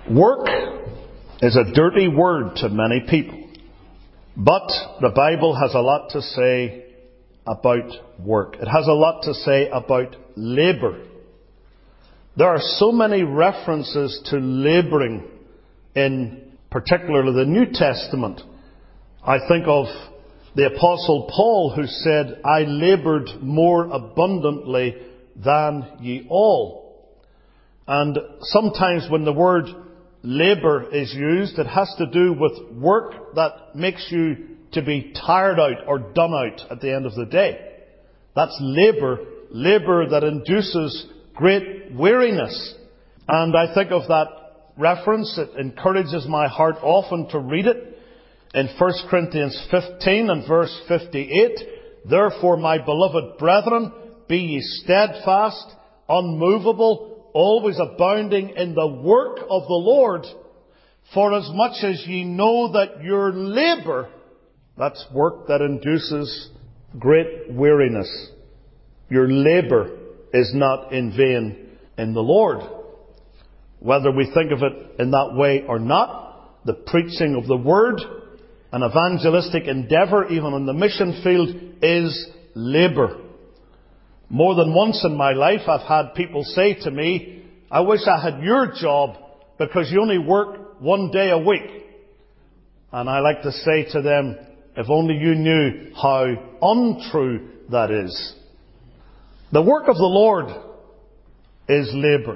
Work is a dirty word to many people, but the Bible has a lot to say about work. It has a lot to say about labour. There are so many references to labouring in particularly the New Testament. I think of the Apostle Paul, who said, "I laboured more abundantly than ye all." And sometimes when the word labour is used, it has to do with work that makes you to be tired out or done out at the end of the day. That's labour. Labour that induces great weariness. And I think of that reference. It encourages my heart often to read it in 1 Corinthians 15 and verse 58. "Therefore, my beloved brethren, be ye steadfast, unmovable, always abounding in the work of the Lord, for as much as ye know that your labour," that's work that induces great weariness, "your labour is not in vain in the Lord." Whether we think of it in that way or not, the preaching of the Word, an evangelistic endeavour, even on the mission field, is labour. More than once in my life, I've had people say to me, "I wish I had your job because you only work one day a week." And I like to say to them, if only you knew how untrue that is. The work of the Lord is labour.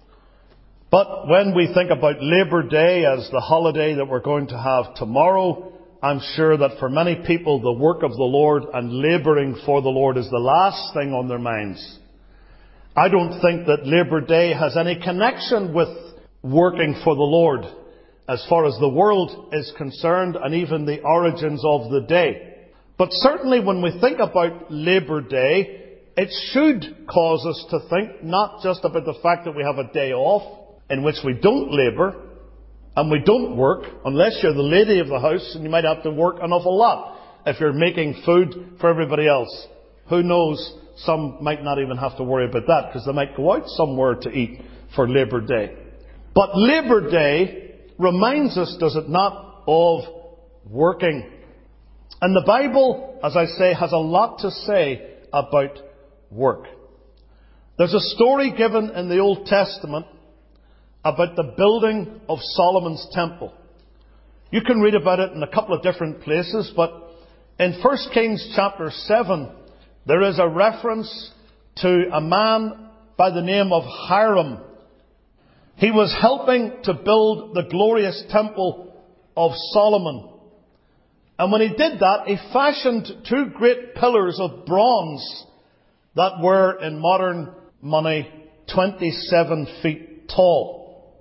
But when we think about Labour Day as the holiday that we're going to have tomorrow, I'm sure that for many people the work of the Lord and labouring for the Lord is the last thing on their minds. I don't think that Labour Day has any connection with working for the Lord as far as the world is concerned, and even the origins of the day. But certainly when we think about Labour Day, it should cause us to think not just about the fact that we have a day off in which we don't labour and we don't work, unless you're the lady of the house, and you might have to work an awful lot if you're making food for everybody else. Who knows, some might not even have to worry about that because they might go out somewhere to eat for Labour Day. But Labour Day reminds us, does it not, of working. And the Bible, as I say, has a lot to say about work. There's a story given in the Old Testament about the building of Solomon's temple. You can read about it in a couple of different places, but in 1 Kings chapter 7, there is a reference to a man by the name of Hiram. He was helping to build the glorious temple of Solomon. And when he did that, he fashioned two great pillars of bronze that were, in modern money, 27 feet tall.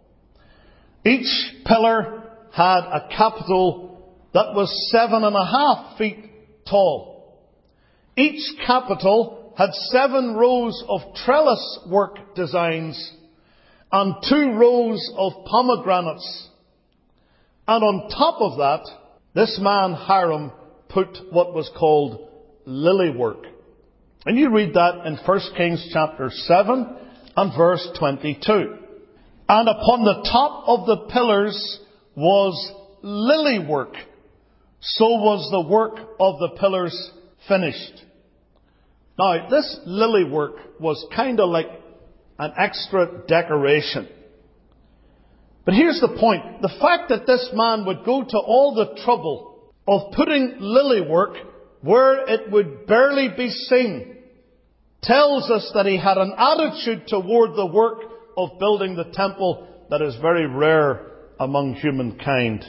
Each pillar had a capital that was 7.5 feet tall. Each capital had 7 rows of trellis work designs and 2 rows of pomegranates. And on top of that, this man Hiram put what was called lily work. And you read that in 1 Kings chapter 7 and verse 22. "And upon the top of the pillars was lily work. So was the work of the pillars finished." Now, this lily work was kind of like an extra decoration. But here's the point. The fact that this man would go to all the trouble of putting lily work where it would barely be seen tells us that he had an attitude toward the work of building the temple that is very rare among humankind.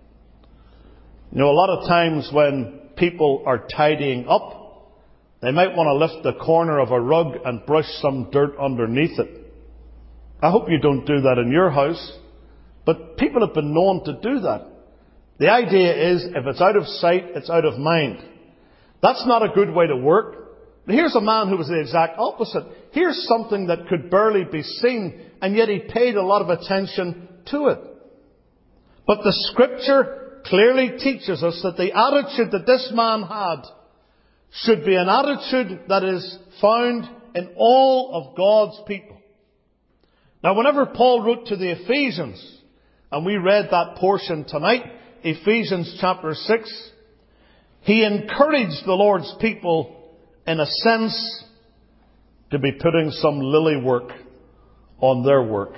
You know, a lot of times when people are tidying up, they might want to lift the corner of a rug and brush some dirt underneath it. I hope you don't do that in your house, but people have been known to do that. The idea is, if it's out of sight, it's out of mind. That's not a good way to work. Here's a man who was the exact opposite. Here's something that could barely be seen, and yet he paid a lot of attention to it. But the Scripture clearly teaches us that the attitude that this man had should be an attitude that is found in all of God's people. Now, whenever Paul wrote to the Ephesians, and we read that portion tonight, Ephesians chapter 6, he encouraged the Lord's people, in a sense, to be putting some lily work on their work.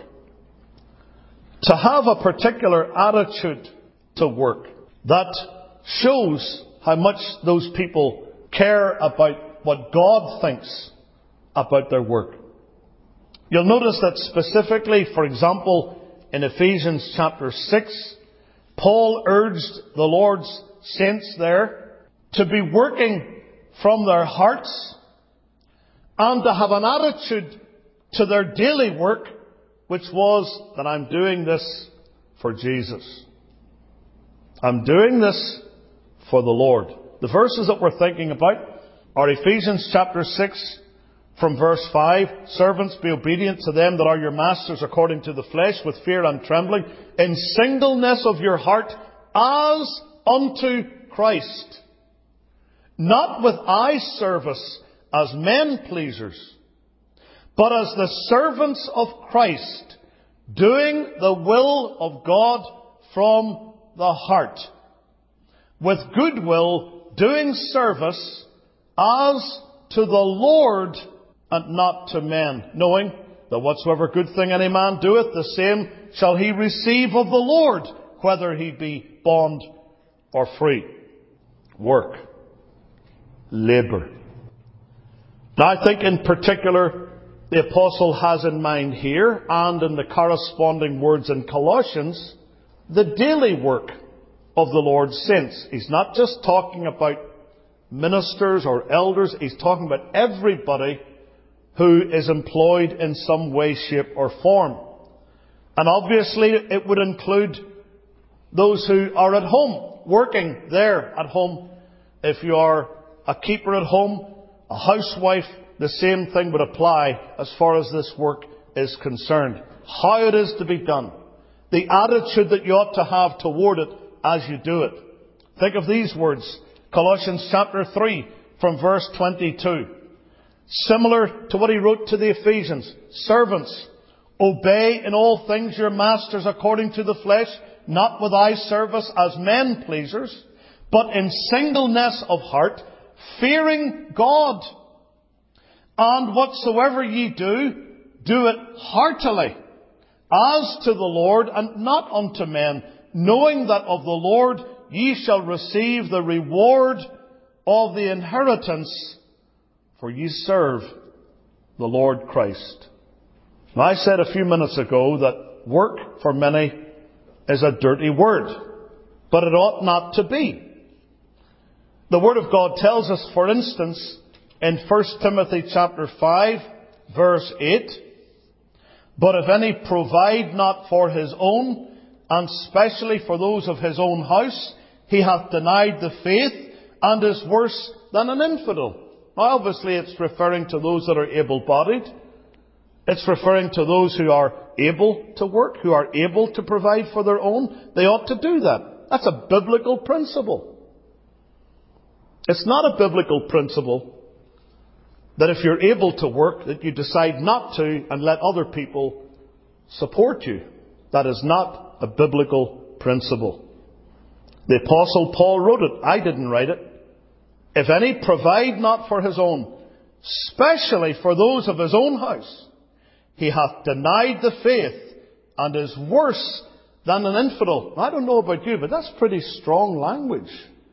To have a particular attitude to work that shows how much those people care about what God thinks about their work. You'll notice that specifically, for example, in Ephesians chapter 6, Paul urged the Lord's saints there to be working from their hearts and to have an attitude to their daily work, which was that I'm doing this for Jesus. I'm doing this for the Lord. The verses that we're thinking about are Ephesians chapter 6 from verse 5. Servants, be obedient to them that are your masters according to the flesh, with fear and trembling, in singleness of your heart, as unto Christ, not with eye service as men pleasers, but as the servants of Christ, doing the will of God from the heart, with good will, doing service as to the Lord and not to men, knowing that whatsoever good thing any man doeth, the same shall he receive of the Lord, whether he be bond or free. Work. Labour. Now I think in particular the Apostle has in mind here, and in the corresponding words in Colossians, the daily work of the Lord's saints. He's not just talking about ministers or elders, he's talking about everybody who is employed in some way, shape or form. And obviously it would include those who are at home, working there at home. If you are a keeper at home, a housewife, the same thing would apply as far as this work is concerned. How it is to be done. The attitude that you ought to have toward it as you do it. Think of these words. Colossians chapter 3 from verse 22. Similar to what he wrote to the Ephesians. Servants, obey in all things your masters according to the flesh, not with eye service as men pleasers, but in singleness of heart, fearing God. And whatsoever ye do, do it heartily, as to the Lord and not unto men, knowing that of the Lord ye shall receive the reward of the inheritance, for ye serve the Lord Christ. Now, I said a few minutes ago that work for many is a dirty word, but it ought not to be. The Word of God tells us, for instance, in 1 Timothy chapter 5, verse 8, but if any provide not for his own, and specially for those of his own house, he hath denied the faith, and is worse than an infidel. Now obviously it's referring to those that are able-bodied. It's referring to those who are able to work, who are able to provide for their own. They ought to do that. That's a biblical principle. It's not a biblical principle that if you're able to work, that you decide not to and let other people support you. That is not a biblical principle. The Apostle Paul wrote it. I didn't write it. If any provide not for his own, specially for those of his own house, he hath denied the faith and is worse than an infidel. I don't know about you, but that's pretty strong language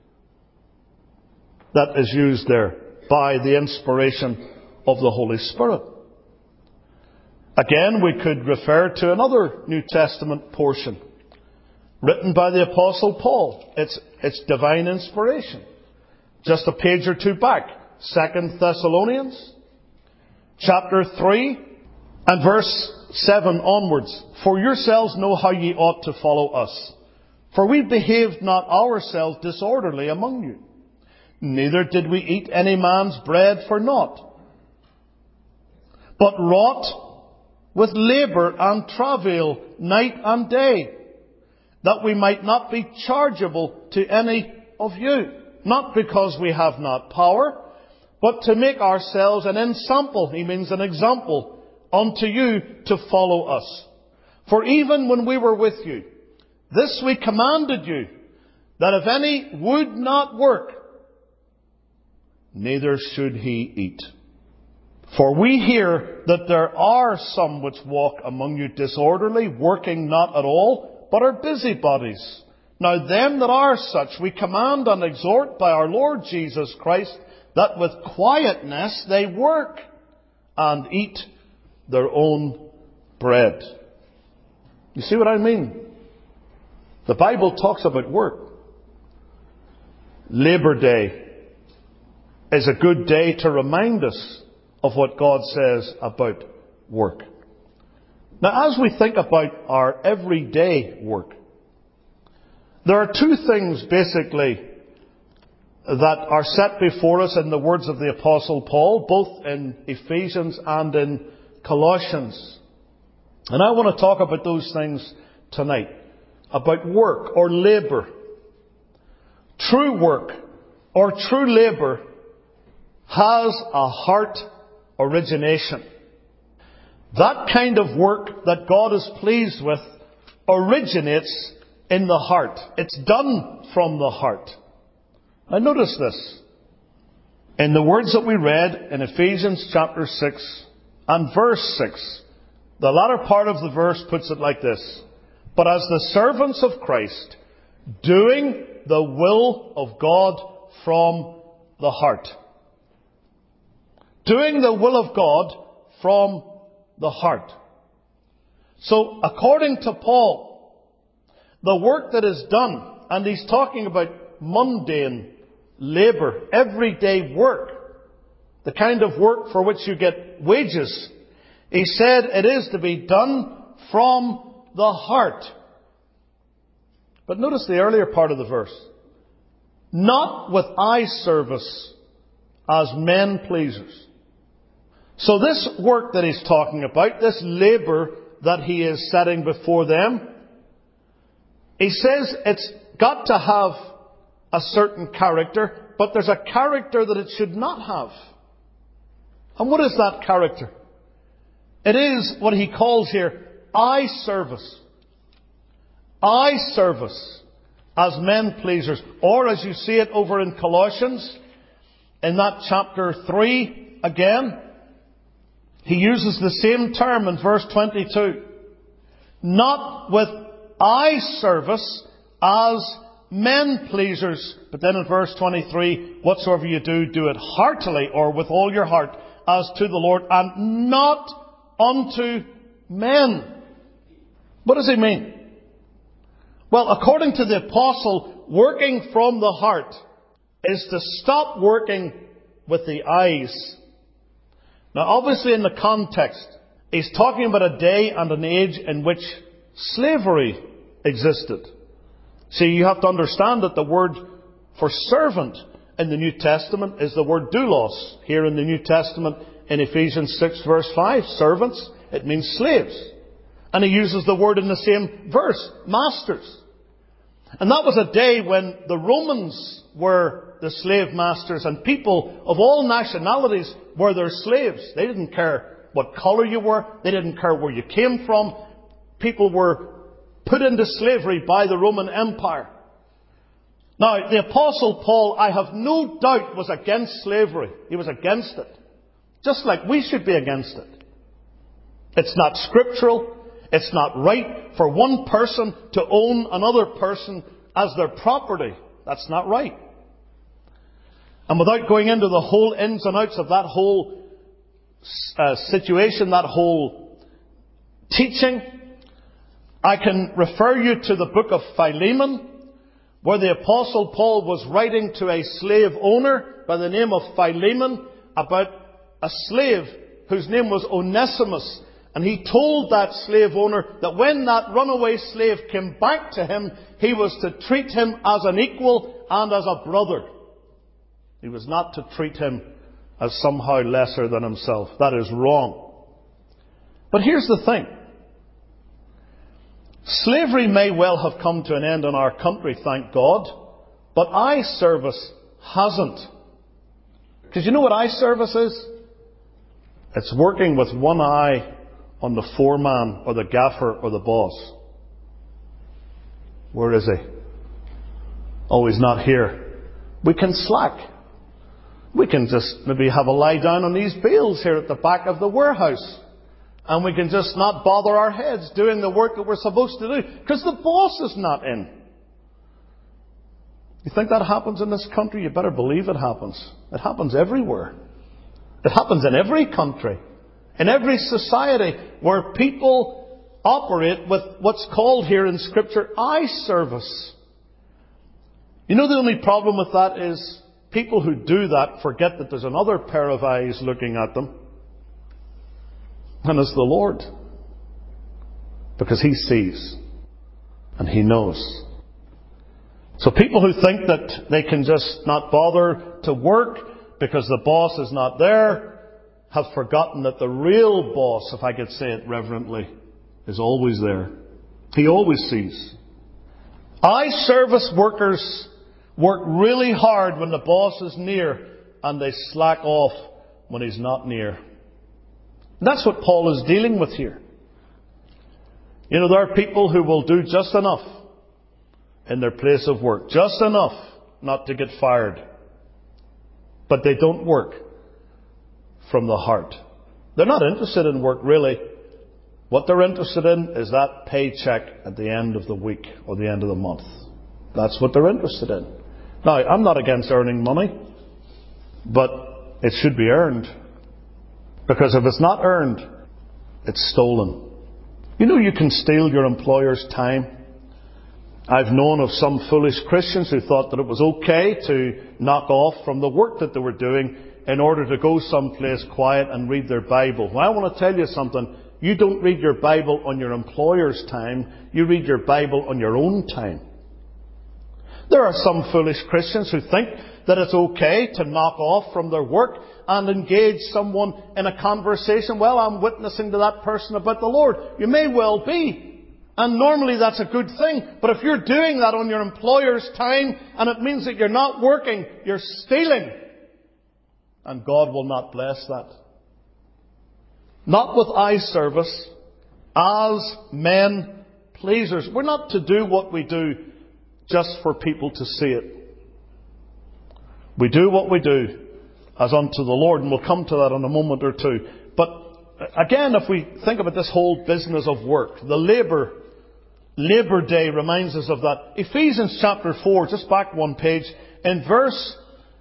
that is used there by the inspiration of the Holy Spirit. Again, we could refer to another New Testament portion written by the Apostle Paul. It's divine inspiration. Just a page or two back. 2 Thessalonians chapter 3 and verse 7 onwards. For yourselves know how ye ought to follow us. For we behaved not ourselves disorderly among you. Neither did we eat any man's bread for naught, but wrought with labour and travail night and day, that we might not be chargeable to any of you, not because we have not power, but to make ourselves an ensample, he means an example, unto you to follow us. For even when we were with you, This we commanded you, that if any would not work, neither should he eat. For we hear that there are some which walk among you disorderly, working not at all, but are busybodies. Now them that are such we command and exhort by our Lord Jesus Christ, that with quietness they work and eat their own bread. You see what I mean? The Bible talks about work. Labor Day is a good day to remind us of what God says about work. Now, as we think about our everyday work, there are two things basically that are set before us in the words of the Apostle Paul, both in Ephesians and in Colossians. And I want to talk about those things tonight. About work or labour. True work or true labour has a heart origination. That kind of work that God is pleased with originates in the heart. It's done from the heart. Now notice this. In the words that we read in Ephesians chapter 6 and verse 6, the latter part of the verse puts it like this. But as the servants of Christ, doing the will of God from the heart. Doing the will of God from the heart. So, according to Paul, the work that is done, and he's talking about mundane labour, everyday work, the kind of work for which you get wages, he said it is to be done from the heart. But notice the earlier part of the verse. Not with eye service as men pleasers. So this work that he's talking about, this labour that he is setting before them, he says it's got to have a certain character, but there's a character that it should not have. And what is that character? It is what he calls here eye service. Eye service as men pleasers. Or as you see it over in Colossians, in that chapter 3 again, he uses the same term in verse 22. Not with eye service as men pleasers. But then in verse 23, whatsoever you do, do it heartily or with all your heart as to the Lord and not unto men. What does he mean? Well, according to the apostle, working from the heart is to stop working with the eyes. Now, obviously in the context, he's talking about a day and an age in which slavery existed. See, you have to understand that the word for servant in the New Testament is the word doulos. Here in the New Testament, in Ephesians 6 verse 5, servants, it means slaves. And he uses the word in the same verse, masters. And that was a day when the Romans were the slave masters and people of all nationalities were their slaves. They didn't care what colour you were. They didn't care where you came from. People were put into slavery by the Roman Empire. Now, the Apostle Paul, I have no doubt, was against slavery. He was against it. Just like we should be against it. It's not scriptural. It's not right for one person to own another person as their property. That's not right. And without going into the whole ins and outs of that whole situation, that whole teaching, I can refer you to the book of Philemon, where the Apostle Paul was writing to a slave owner by the name of Philemon about a slave whose name was Onesimus. And he told that slave owner that when that runaway slave came back to him, he was to treat him as an equal and as a brother. He was not to treat him as somehow lesser than himself. That is wrong. But here's the thing. Slavery may well have come to an end in our country, thank God, but eye service hasn't. Because you know what eye service is? It's working with one eye on the foreman or the gaffer or the boss. Where is he? Oh, he's not here. We can slack. We can just maybe have a lie down on these bales here at the back of the warehouse. And we can just not bother our heads doing the work that we're supposed to do because the boss is not in. You think that happens in this country? You better believe it happens. It happens everywhere. It happens in every country, in every society where people operate with what's called here in Scripture eye service. You know, the only problem with that is people who do that forget that there's another pair of eyes looking at them. And it's the Lord. Because He sees. And He knows. So people who think that they can just not bother to work because the boss is not there have forgotten that the real boss, if I could say it reverently, is always there. He always sees. Eye service workers work really hard when the boss is near and they slack off when he's not near. That's what Paul is dealing with here. You know, there are people who will do just enough in their place of work. Just enough not to get fired. But they don't work from the heart. They're not interested in work, really. What they're interested in is that paycheck at the end of the week or the end of the month. That's what they're interested in. Now, I'm not against earning money, but it should be earned. Because if it's not earned, it's stolen. You know, you can steal your employer's time. I've known of some foolish Christians who thought that it was okay to knock off from the work that they were doing in order to go someplace quiet and read their Bible. Well, I want to tell you something. You don't read your Bible on your employer's time. You read your Bible on your own time. There are some foolish Christians who think that it's okay to knock off from their work and engage someone in a conversation. Well, I'm witnessing to that person about the Lord. You may well be. And normally that's a good thing. But if you're doing that on your employer's time and it means that you're not working, you're stealing. And God will not bless that. Not with eye service as men pleasers. We're not to do what we do just for people to see it. We do what we do as unto the Lord, and we'll come to that in a moment or two. But again, if we think about this whole business of work, the Labour Day reminds us of that. Ephesians chapter 4, just back one page, in verse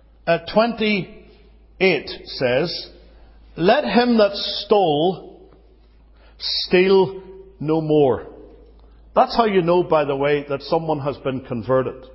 28 says, "Let him that stole steal no more." That's how you know, by the way, that someone has been converted.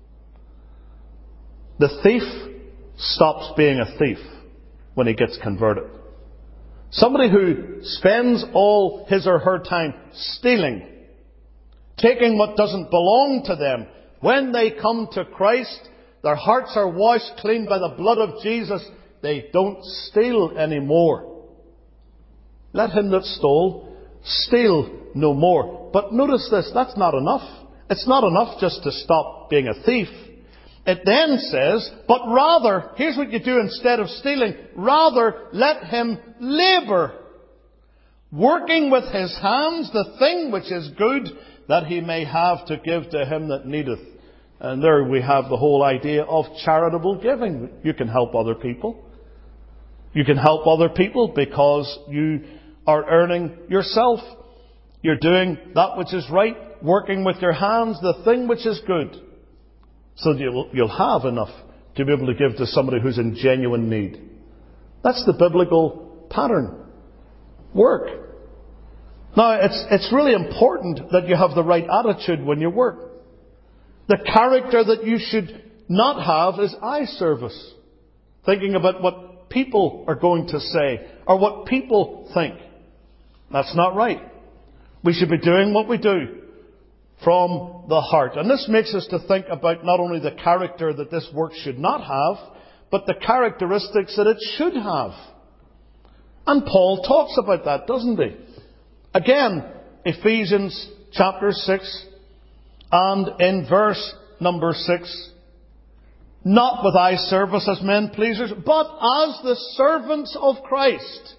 The thief stops being a thief when he gets converted. Somebody who spends all his or her time stealing, taking what doesn't belong to them, when they come to Christ, their hearts are washed clean by the blood of Jesus, they don't steal anymore. Let him that stole steal no more. But notice this, that's not enough. It's not enough just to stop being a thief. It then says, but rather, here's what you do instead of stealing, rather let him labour, working with his hands the thing which is good, that he may have to give to him that needeth. And there we have the whole idea of charitable giving. You can help other people. You can help other people because you are earning yourself. You're doing that which is right, working with your hands, the thing which is good. So you'll have enough to be able to give to somebody who's in genuine need. That's the biblical pattern. Work. Now, it's really important that you have the right attitude when you work. The character that you should not have is eye service. Thinking about what people are going to say or what people think. That's not right. We should be doing what we do from the heart. And this makes us to think about not only the character that this work should not have, but the characteristics that it should have. And Paul talks about that, doesn't he? Again, Ephesians chapter 6 and in verse number 6, not with eye service as men pleasers, but as the servants of Christ,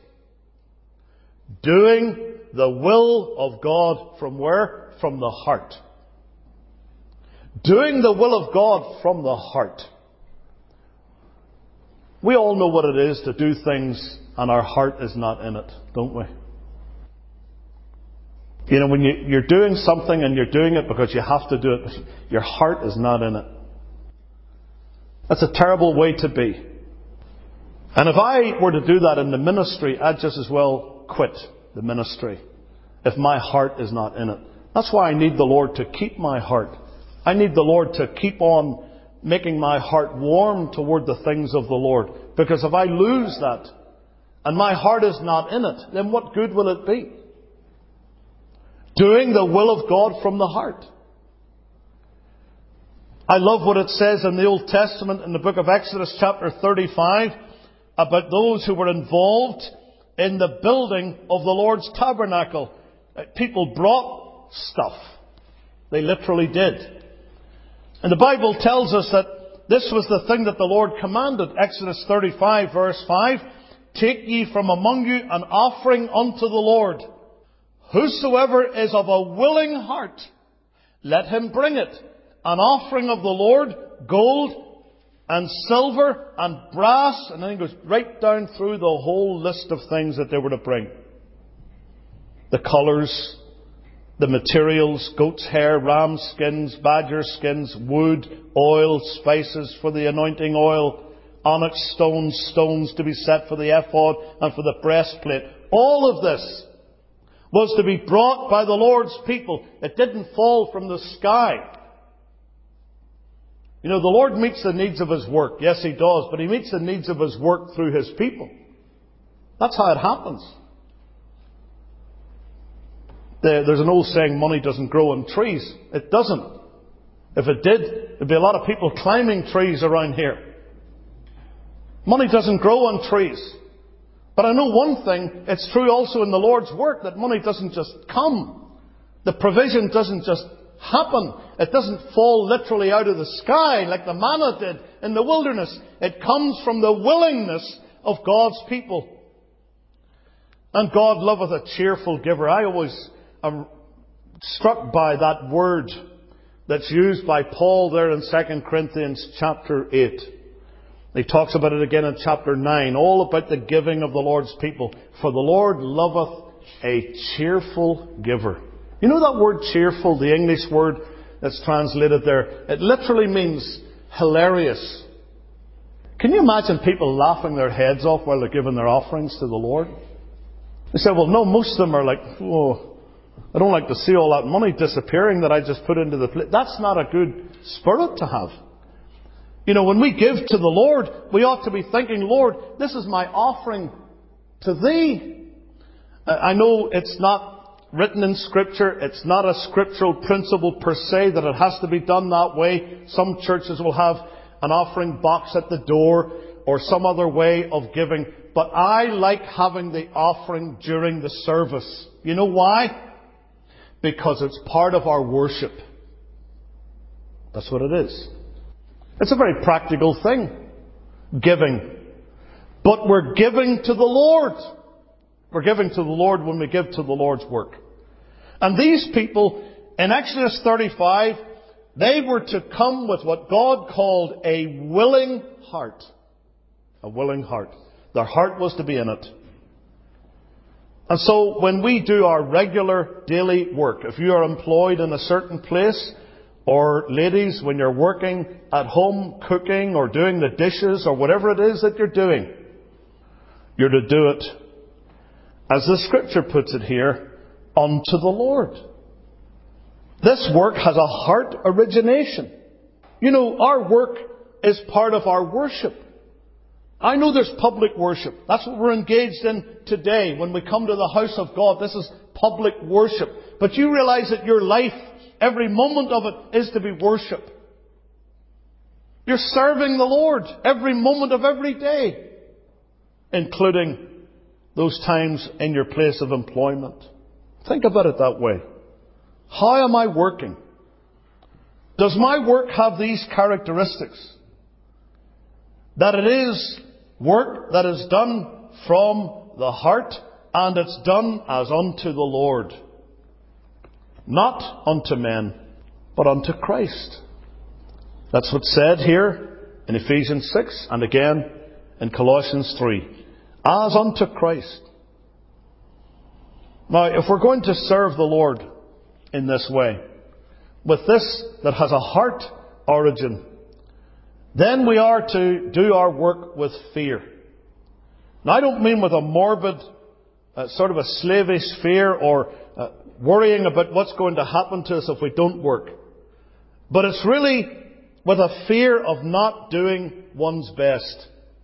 doing the will of God from where? From the heart. Doing the will of God from the heart. We all know what it is to do things and our heart is not in it, don't we? You know, when you're doing something and you're doing it because you have to do it, but your heart is not in it. That's a terrible way to be. And if I were to do that in the ministry, I'd just as well quit the ministry if my heart is not in it. That's why I need the Lord to keep my heart. I need the Lord to keep on making my heart warm toward the things of the Lord. Because if I lose that and my heart is not in it, then what good will it be? Doing the will of God from the heart. I love what it says in the Old Testament in the book of Exodus chapter 35 about those who were involved in the building of the Lord's tabernacle. People brought stuff. They literally did. And the Bible tells us that this was the thing that the Lord commanded. Exodus 35 verse 5. Take ye from among you an offering unto the Lord. Whosoever is of a willing heart, let him bring it. An offering of the Lord, gold and silver and brass. And then it goes right down through the whole list of things that they were to bring. The colours, the materials, goat's hair, ram skins, badger skins, wood, oil, spices for the anointing oil, onyx stones, stones to be set for the ephod and for the breastplate. All of this was to be brought by the Lord's people. It didn't fall from the sky. You know, the Lord meets the needs of His work. Yes, He does. But He meets the needs of His work through His people. That's how it happens. There's an old saying, money doesn't grow on trees. It doesn't. If it did, there'd be a lot of people climbing trees around here. Money doesn't grow on trees. But I know one thing, it's true also in the Lord's work, that money doesn't just come. The provision doesn't just happen. It doesn't fall literally out of the sky like the manna did in the wilderness. It comes from the willingness of God's people. And God loveth a cheerful giver. I always am struck by that word that's used by Paul there in 2 Corinthians chapter 8. He talks about it again in chapter 9, all about the giving of the Lord's people. For the Lord loveth a cheerful giver. You know that word cheerful, the English word that's translated there? It literally means hilarious. Can you imagine people laughing their heads off while they're giving their offerings to the Lord? They say, well, no, most of them are like, oh, I don't like to see all that money disappearing that I just put into the plate. That's not a good spirit to have. You know, when we give to the Lord, we ought to be thinking, Lord, this is my offering to Thee. I know it's not written in Scripture. It's not a scriptural principle per se that it has to be done that way. Some churches will have an offering box at the door or some other way of giving. But I like having the offering during the service. You know why? Because it's part of our worship. That's what it is. It's a very practical thing, giving. But we're giving to the Lord. We're giving to the Lord when we give to the Lord's work. And these people, in Exodus 35, they were to come with what God called a willing heart. A willing heart. Their heart was to be in it. And so when we do our regular daily work, if you are employed in a certain place, or ladies, when you're working at home, cooking or doing the dishes or whatever it is that you're doing, you're to do it, as the Scripture puts it here, unto the Lord. This work has a heart origination. You know, our work is part of our worship. I know there's public worship. That's what we're engaged in today. When we come to the house of God, this is public worship. But you realize that your life, every moment of it, is to be worship. You're serving the Lord every moment of every day, including those times in your place of employment. Think about it that way. How am I working? Does my work have these characteristics? That it is work that is done from the heart, and it's done as unto the Lord. Not unto men, but unto Christ. That's what's said here in Ephesians 6 and again in Colossians 3. As unto Christ. Now, if we're going to serve the Lord in this way, with this that has a heart origin, then we are to do our work with fear. Now, I don't mean with a morbid, sort of a slavish fear or worrying about what's going to happen to us if we don't work. But it's really with a fear of not doing one's best.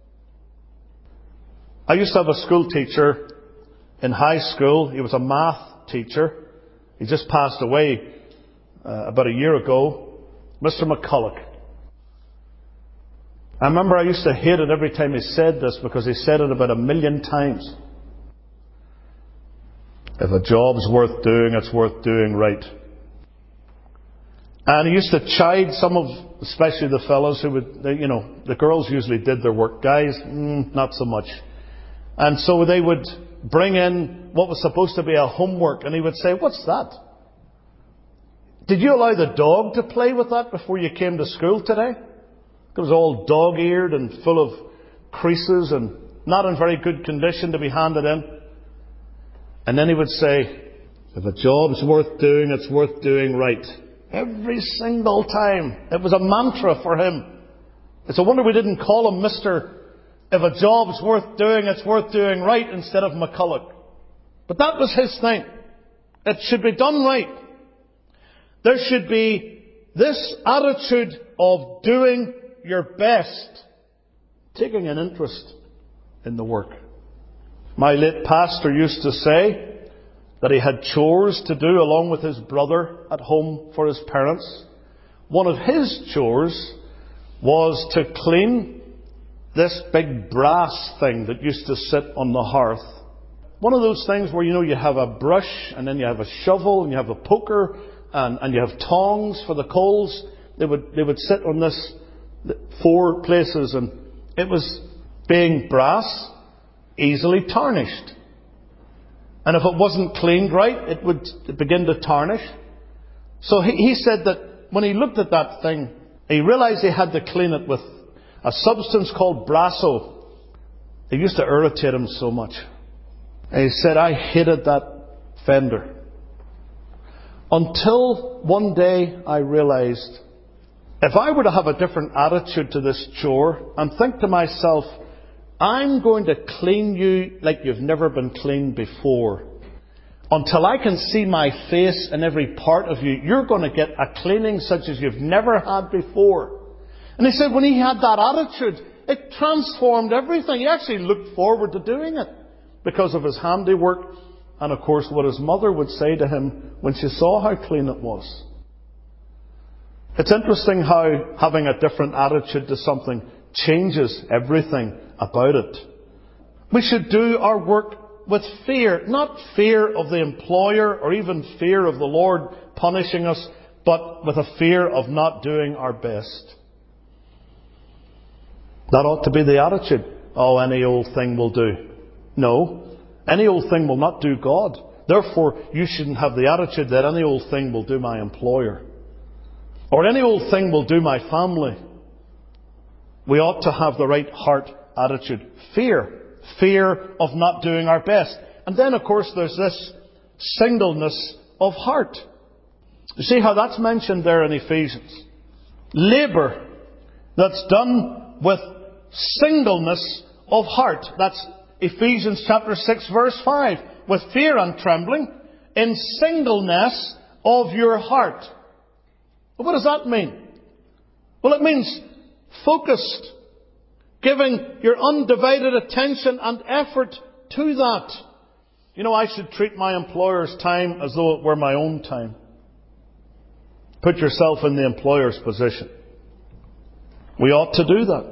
I used to have a school teacher in high school. He was a math teacher. He just passed away about a year ago. Mr. McCulloch. I remember I used to hate it every time he said this because he said it about 1,000,000 times. If a job's worth doing, it's worth doing right. And he used to chide some of, especially the fellows who would, the girls usually did their work. Guys, not so much. And so they would bring in what was supposed to be a homework, and he would say, "What's that? Did you allow the dog to play with that before you came to school today?" It was all dog-eared and full of creases and not in very good condition to be handed in. And then he would say, "If a job's worth doing, it's worth doing right." Every single time. It was a mantra for him. It's a wonder we didn't call him Mr. If a job's worth doing, it's worth doing right instead of McCulloch. But that was his thing. It should be done right. There should be this attitude of doing your best, taking an interest in the work. My late pastor used to say that he had chores to do along with his brother at home for his parents. One of his chores was to clean this big brass thing that used to sit on the hearth. One of those things where, you have a brush and then you have a shovel and you have a poker and you have tongs for the coals. They would sit on this 4 places, and it was, being brass, easily tarnished. And if it wasn't cleaned right, it would begin to tarnish. So he said that when he looked at that thing, he realized he had to clean it with a substance called Brasso. It used to irritate him so much. And he said, "I hated that fender." Until one day I realized, if I were to have a different attitude to this chore and think to myself, I'm going to clean you like you've never been cleaned before. Until I can see my face in every part of you, you're going to get a cleaning such as you've never had before. And he said when he had that attitude, it transformed everything. He actually looked forward to doing it because of his handiwork and, of course, what his mother would say to him when she saw how clean it was. It's interesting how having a different attitude to something changes everything about it. We should do our work with fear, not fear of the employer or even fear of the Lord punishing us, but with a fear of not doing our best. That ought to be the attitude. Oh, any old thing will do. No, any old thing will not do God. Therefore, you shouldn't have the attitude that any old thing will do my employer. Or any old thing will do my family. We ought to have the right heart attitude. Fear. Fear of not doing our best. And then, of course, there's this singleness of heart. You see how that's mentioned there in Ephesians. Labour that's done with singleness of heart. That's Ephesians chapter 6 verse 5. With fear and trembling, in singleness of your heart. What does that mean? Well, it means focused, giving your undivided attention and effort to that. I should treat my employer's time as though it were my own time. Put yourself in the employer's position. We ought to do that.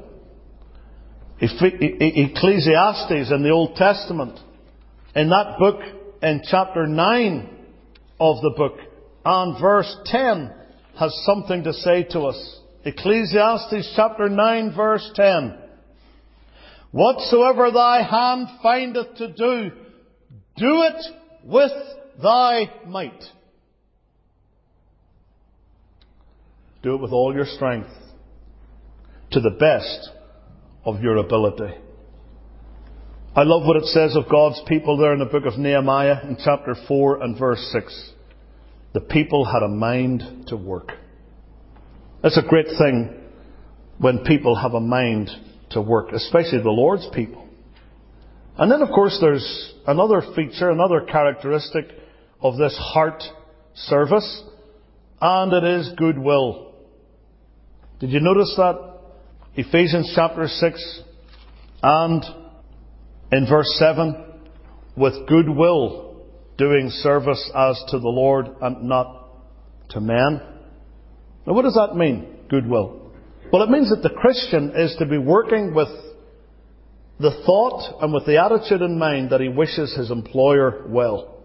Ecclesiastes in the Old Testament, in that book, in chapter 9 of the book, and verse 10, has something to say to us. Ecclesiastes chapter 9 verse 10. Whatsoever thy hand findeth to do, do it with thy might. Do it with all your strength. to the best of your ability. I love what it says of God's people there in the book of Nehemiah in chapter 4 and verse 6. The people had a mind to work. It's a great thing when people have a mind to work, especially the Lord's people. And then, of course, there's another feature, another characteristic of this heart service, and it is goodwill. Did you notice that? Ephesians chapter 6 and in verse 7, with goodwill doing service as to the Lord and not to men. Now what does that mean, goodwill? Well, it means that the Christian is to be working with the thought and with the attitude in mind that he wishes his employer well.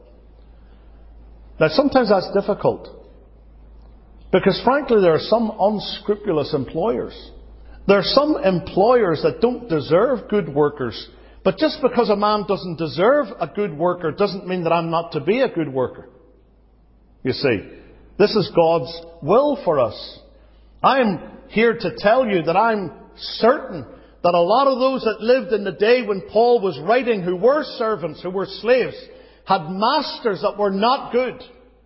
Now sometimes that's difficult, because frankly there are some unscrupulous employers. There are some employers that don't deserve good workers. But just because a man doesn't deserve a good worker doesn't mean that I'm not to be a good worker. You see, this is God's will for us. I'm here to tell you that I'm certain that a lot of those that lived in the day when Paul was writing, who were servants, who were slaves, had masters that were not good.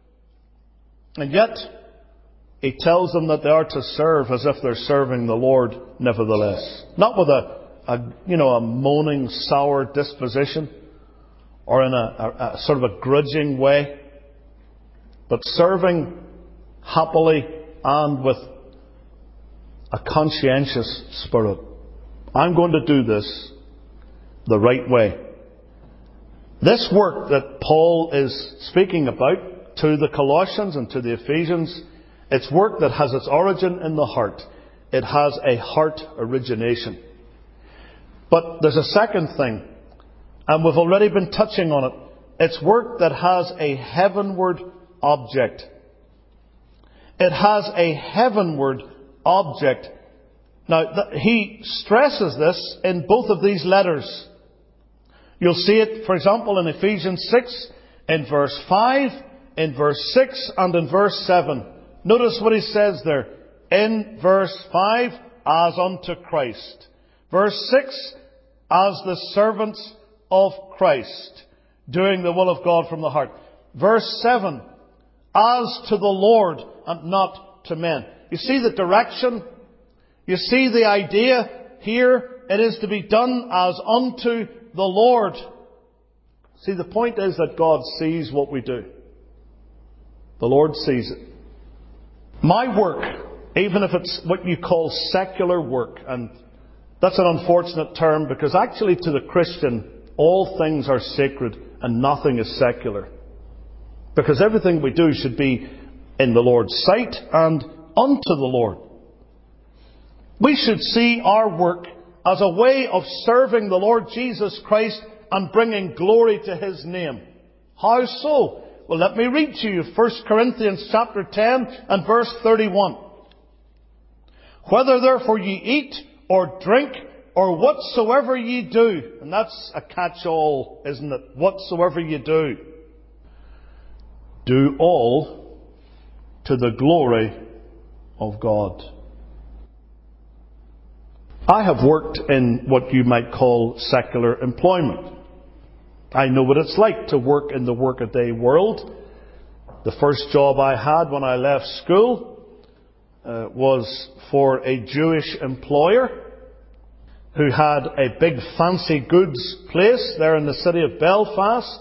And yet, he tells them that they are to serve as if they're serving the Lord nevertheless. Not with a moaning, sour disposition, or in a sort of a grudging way, but serving happily and with a conscientious spirit. I'm going to do this the right way. This work that Paul is speaking about to the Colossians and to the Ephesians, it's work that has its origin in the heart. It has a heart origination. But there's a second thing, and we've already been touching on it. It's work that has a heavenward object. It has a heavenward object. Now, he stresses this in both of these letters. You'll see it, for example, in Ephesians 6, in verse 5, in verse 6, and in verse 7. Notice what he says there. In verse 5, as unto Christ. Verse 6, as the servants of Christ, doing the will of God from the heart. Verse 7, as to the Lord and not to men. You see the direction? You see the idea here? It is to be done as unto the Lord. See, the point is that God sees what we do. The Lord sees it. My work, even if it's what you call secular work, and that's an unfortunate term, because actually to the Christian, all things are sacred and nothing is secular. Because everything we do should be in the Lord's sight and unto the Lord. We should see our work as a way of serving the Lord Jesus Christ and bringing glory to His name. How so? Well, let me read to you 1 Corinthians chapter 10 and verse 31. Whether therefore ye eat or drink or whatsoever ye do, and that's a catch-all, isn't it? Whatsoever ye do, do all to the glory of God. I have worked in what you might call secular employment. I know what it's like to work in the workaday world. The first job I had when I left school was for a Jewish employer who had a big fancy goods place there in the city of Belfast.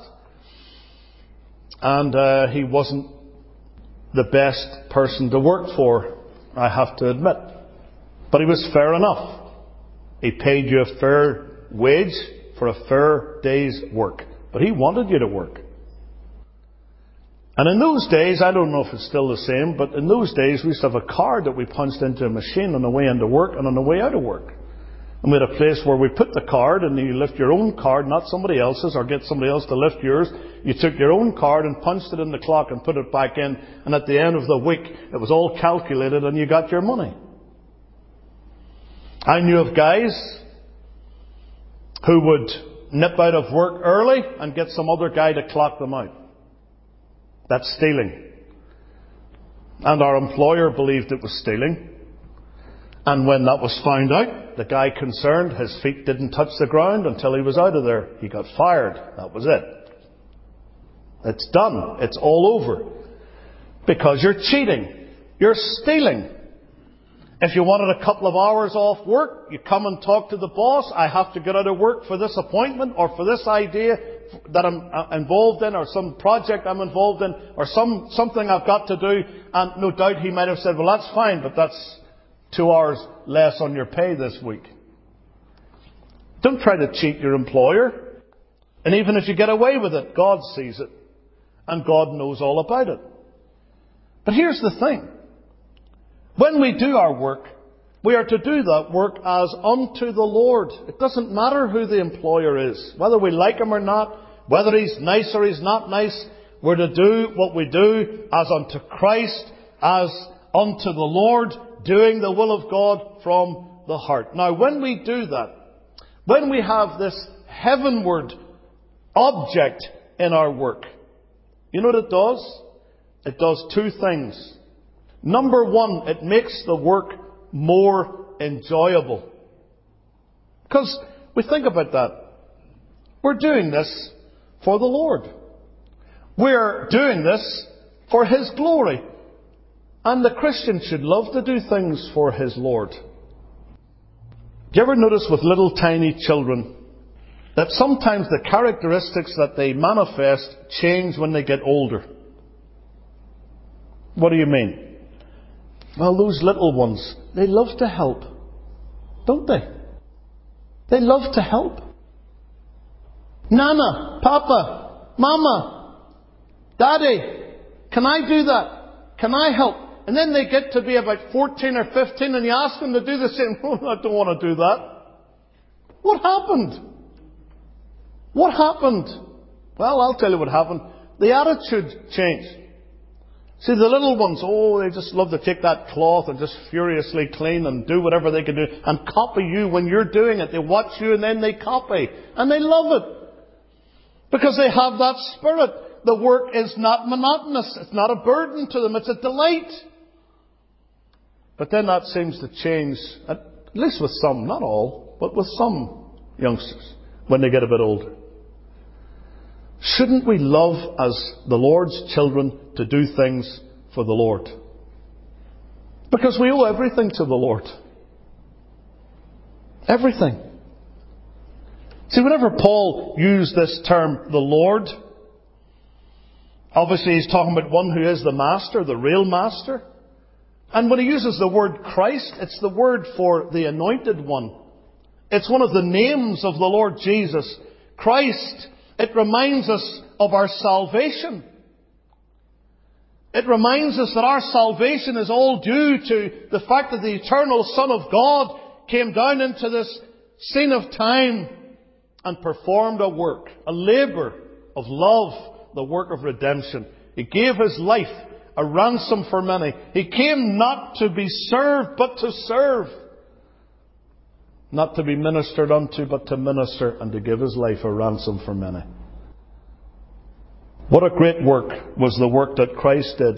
And he wasn't the best person to work for, I have to admit. But he was fair enough. He paid you a fair wage for a fair day's work. But he wanted you to work. And in those days, I don't know if it's still the same, but in those days we used to have a card that we punched into a machine on the way into work and on the way out of work. And we had a place where we put the card, and you lift your own card, not somebody else's, or get somebody else to lift yours. You took your own card and punched it in the clock and put it back in, and at the end of the week it was all calculated and you got your money. I knew of guys who would nip out of work early and get some other guy to clock them out. That's stealing. And our employer believed it was stealing. And when that was found out, the guy concerned, his feet didn't touch the ground until he was out of there. He got fired. That was it. It's done. It's all over. Because you're cheating. You're stealing. If you wanted a couple of hours off work, you come and talk to the boss. I have to get out of work for this appointment or for this idea that I'm involved in, or some project I'm involved in, or something I've got to do. And no doubt he might have said, well, that's fine, but that's 2 hours less on your pay this week. Don't try to cheat your employer. And even if you get away with it, God sees it. And God knows all about it. But here's the thing. When we do our work, we are to do that work as unto the Lord. It doesn't matter who the employer is, whether we like him or not, whether he's nice or he's not nice. We're to do what we do as unto Christ, as unto the Lord, doing the will of God from the heart. Now, when we do that, when we have this heavenward object in our work, you know what it does? It does two things. Number one, it makes the work more enjoyable. Because we think about that. We're doing this for the Lord. We're doing this for His glory. And the Christian should love to do things for his Lord. Do you ever notice with little tiny children that sometimes the characteristics that they manifest change when they get older? What do you mean? Well, those little ones, they love to help, don't they? They love to help. Nana, Papa, Mama, Daddy, can I do that? Can I help? And then they get to be about 14 or 15 and you ask them to do the same. Oh, I don't want to do that. What happened? What happened? Well, I'll tell you what happened. The attitude changed. See, the little ones, they just love to take that cloth and just furiously clean and do whatever they can do and copy you when you're doing it. They watch you and then they copy. And they love it. Because they have that spirit. The work is not monotonous. It's not a burden to them. It's a delight. But then that seems to change, at least with some, not all, but with some youngsters when they get a bit older. Shouldn't we love as the Lord's children to do things for the Lord? Because we owe everything to the Lord. Everything. See, whenever Paul used this term, the Lord, obviously he's talking about one who is the master, the real master. And when he uses the word Christ, it's the word for the anointed one. It's one of the names of the Lord Jesus. Christ. It reminds us of our salvation. It reminds us that our salvation is all due to the fact that the eternal Son of God came down into this scene of time and performed a work, a labour of love, the work of redemption. He gave His life, a ransom for many. He came not to be served, but to serve. Not to be ministered unto, but to minister and to give His life a ransom for many. What a great work was the work that Christ did.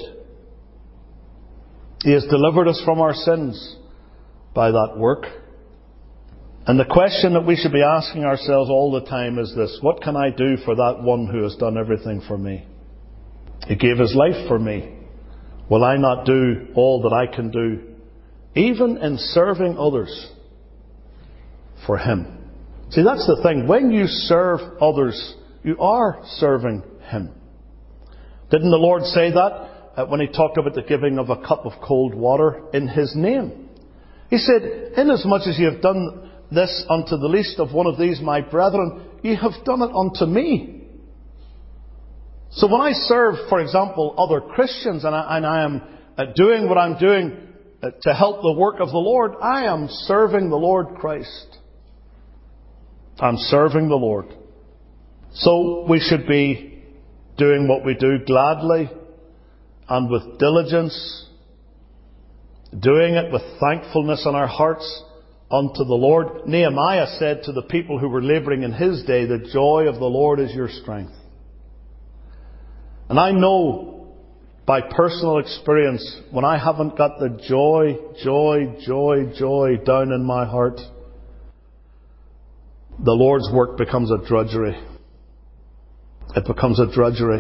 He has delivered us from our sins by that work. And the question that we should be asking ourselves all the time is this: what can I do for that one who has done everything for me? He gave His life for me. Will I not do all that I can do, even in serving others, for Him? See, that's the thing. When you serve others, you are serving Him. Didn't the Lord say that when He talked about the giving of a cup of cold water in His name? He said, inasmuch as you have done this unto the least of one of these my brethren, ye have done it unto me. So when I serve, for example, other Christians and I am doing what I'm doing to help the work of the Lord, I am serving the Lord Christ. I'm serving the Lord. So we should be doing what we do gladly and with diligence, doing it with thankfulness in our hearts unto the Lord. Nehemiah said to the people who were labouring in his day, the joy of the Lord is your strength. And I know by personal experience, when I haven't got the joy down in my heart, the Lord's work becomes a drudgery. It becomes a drudgery.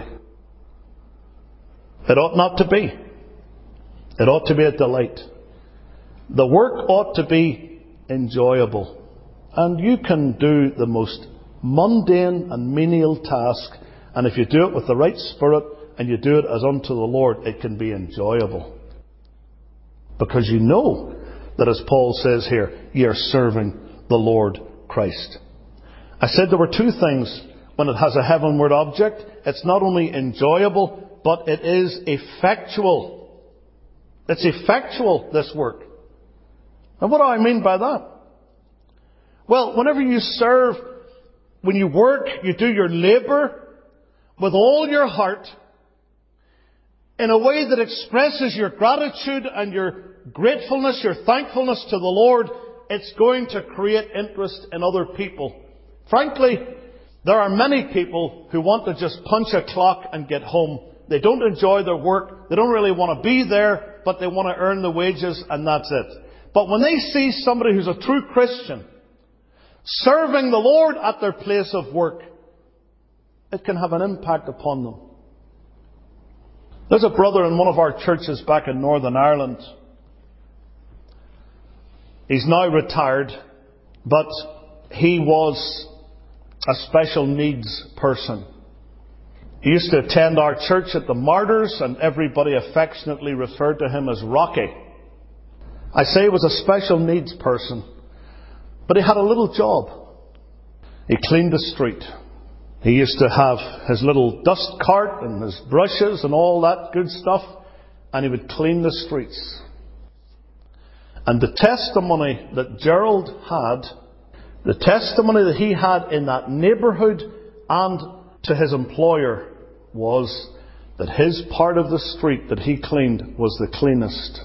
It ought not to be. It ought to be a delight. The work ought to be enjoyable. And you can do the most mundane and menial task, and if you do it with the right spirit and you do it as unto the Lord, it can be enjoyable. Because you know that, as Paul says here, ye are serving the Lord Christ. I said there were two things when it has a heavenward object. It's not only enjoyable, but it is effectual. It's effectual, this work. And what do I mean by that? Well, whenever you serve, when you work, you do your labour with all your heart in a way that expresses your gratitude and your gratefulness, your thankfulness to the Lord. It's going to create interest in other people. Frankly, there are many people who want to just punch a clock and get home. They don't enjoy their work. They don't really want to be there, but they want to earn the wages, and that's it. But when they see somebody who's a true Christian serving the Lord at their place of work, it can have an impact upon them. There's a brother in one of our churches back in Northern Ireland. He's now retired, but he was a special needs person. He used to attend our church at the Martyrs, and everybody affectionately referred to him as Rocky. I say he was a special needs person, but he had a little job. He cleaned the street. He used to have his little dust cart and his brushes and all that good stuff, and he would clean the streets. And the testimony that Gerald had, the testimony that he had in that neighbourhood and to his employer, was that his part of the street that he cleaned was the cleanest.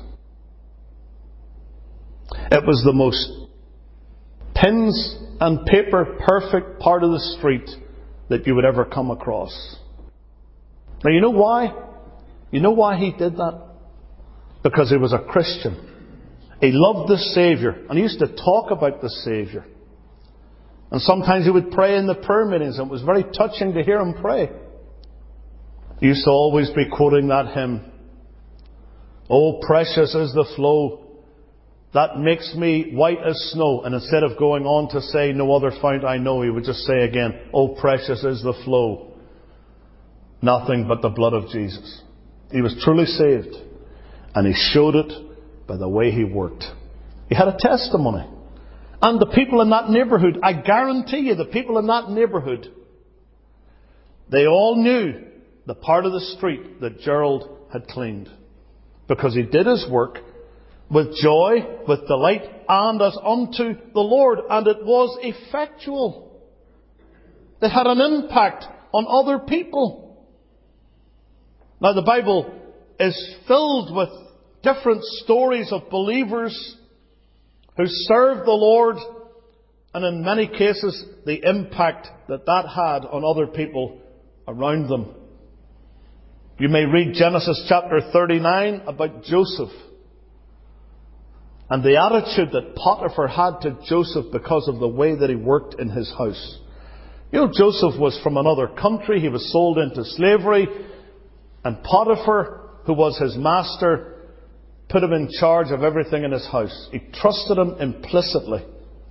It was the most pins and paper perfect part of the street that you would ever come across. Now you know why? You know why he did that? Because he was a Christian. He loved the Saviour, and he used to talk about the Saviour. And sometimes he would pray in the prayer meetings, and it was very touching to hear him pray. He used to always be quoting that hymn, "Oh, precious is the flow that makes me white as snow." And instead of going on to say, "No other fount I know," he would just say again, "Oh, precious is the flow, nothing but the blood of Jesus." He was truly saved, and he showed it by the way he worked. He had a testimony. And the people in that neighbourhood, I guarantee you, the people in that neighbourhood, they all knew the part of the street that Gerald had cleaned. Because he did his work with joy, with delight, and as unto the Lord. And it was effectual. It had an impact on other people. Now the Bible is filled with different stories of believers who served the Lord, and in many cases the impact that that had on other people around them. You may read Genesis chapter 39 about Joseph and the attitude that Potiphar had to Joseph because of the way that he worked in his house. You know, Joseph was from another country. He was sold into slavery, and Potiphar, who was his master, put him in charge of everything in his house. He trusted him implicitly.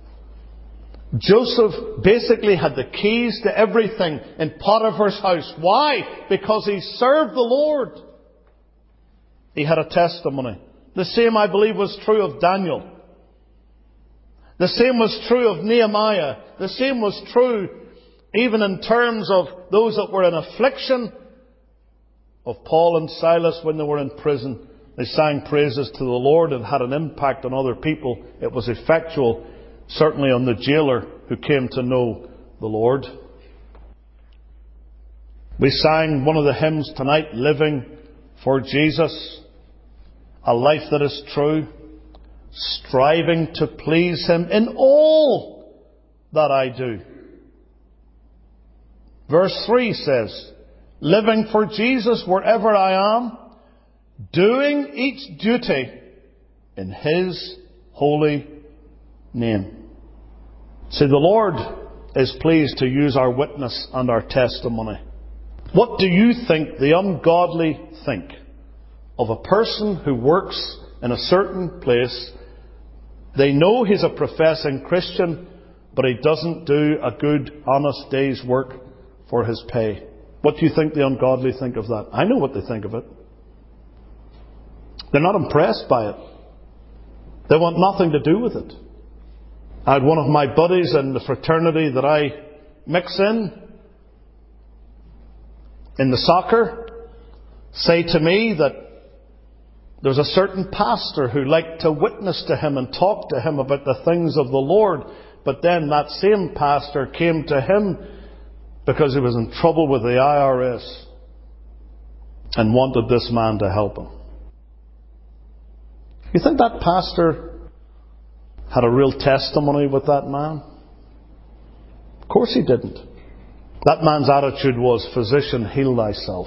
Joseph basically had the keys to everything in Potiphar's house. Why? Because he served the Lord. He had a testimony. The same, I believe, was true of Daniel. The same was true of Nehemiah. The same was true even in terms of those that were in affliction, of Paul and Silas when they were in prison. They sang praises to the Lord and had an impact on other people. It was effectual, certainly on the jailer who came to know the Lord. We sang one of the hymns tonight, "Living for Jesus," a life that is true, striving to please Him in all that I do. Verse 3 says, "Living for Jesus wherever I am, doing each duty in His holy name. See, the Lord is pleased to use our witness and our testimony. What do you think the ungodly think of a person who works in a certain place? They know he's a professing Christian, but he doesn't do a good, honest day's work for his pay. What do you think the ungodly think of that? I know what they think of it. They're not impressed by it. They want nothing to do with it. I had one of my buddies in the fraternity that I mix in the soccer, say to me that there's a certain pastor who liked to witness to him and talk to him about the things of the Lord, but then that same pastor came to him because he was in trouble with the IRS and wanted this man to help him. You think that pastor had a real testimony with that man? Of course he didn't. That man's attitude was, "Physician, heal thyself."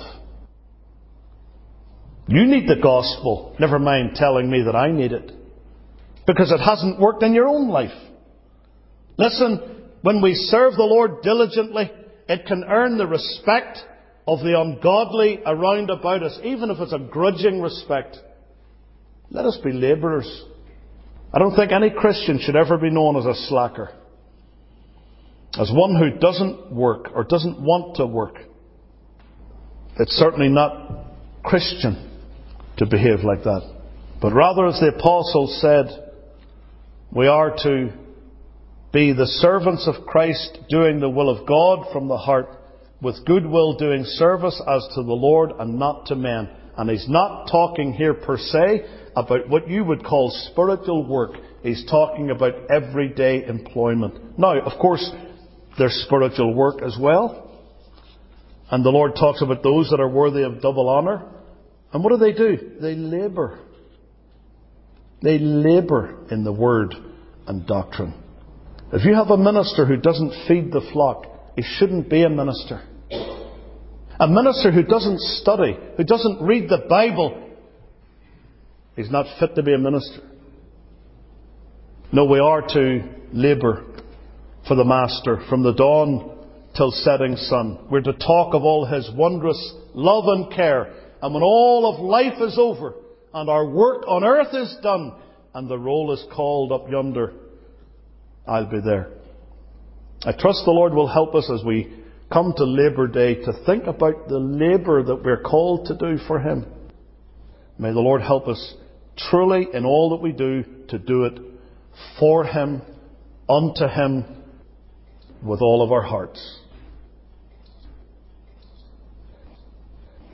You need the gospel, never mind telling me that I need it, because it hasn't worked in your own life. Listen, when we serve the Lord diligently, it can earn the respect of the ungodly around about us, even if it's a grudging respect. Let us be labourers. I don't think any Christian should ever be known as a slacker, as one who doesn't work or doesn't want to work. It's certainly not Christian to behave like that. But rather, as the Apostle said, we are to be the servants of Christ, doing the will of God from the heart, with goodwill doing service as to the Lord and not to men. And he's not talking here per se about what you would call spiritual work. He's talking about everyday employment. Now, of course, there's spiritual work as well. And the Lord talks about those that are worthy of double honour. And what do? They labour. They labour in the word and doctrine. If you have a minister who doesn't feed the flock, he shouldn't be a minister. A minister who doesn't study, who doesn't read the Bible, he's not fit to be a minister. No, we are to labour for the Master from the dawn till setting sun. We're to talk of all His wondrous love and care. And when all of life is over and our work on earth is done and the roll is called up yonder, I'll be there. I trust the Lord will help us as we come to Labour Day to think about the labour that we're called to do for Him. May the Lord help us truly in all that we do to do it for Him, unto Him, with all of our hearts.